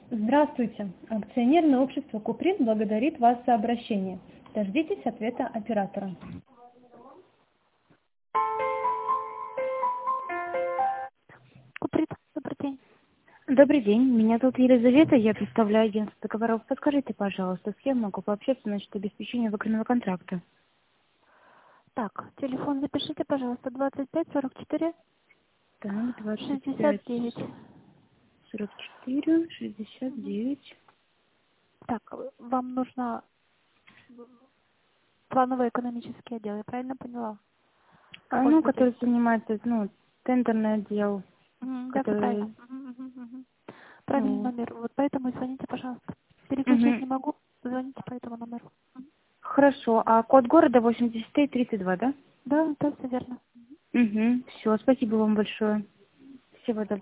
Здравствуйте. Акционерное общество Куприн благодарит вас за обращение. Дождитесь ответа оператора. Куприт, добрый день. Добрый день, меня зовут Елизавета, я представляю агентство договоров. Подскажите, пожалуйста, с кем могу пообщаться насчет обеспечения выгодного контракта? Так, телефон запишите, пожалуйста, 25 44 Так, 25 69. 44 69. Так, вам нужно плановый экономический отдел, я правильно поняла? Ну, который занимается, тендерный отдел, Да, все правильно. который... Правильный ну, номер, вот поэтому и звоните, пожалуйста. Переключить мгм. не могу, звоните по этому номеру. Хорошо, а код города 8332, да? Да, все верно. Угу. Все, спасибо вам большое. Всего доброго.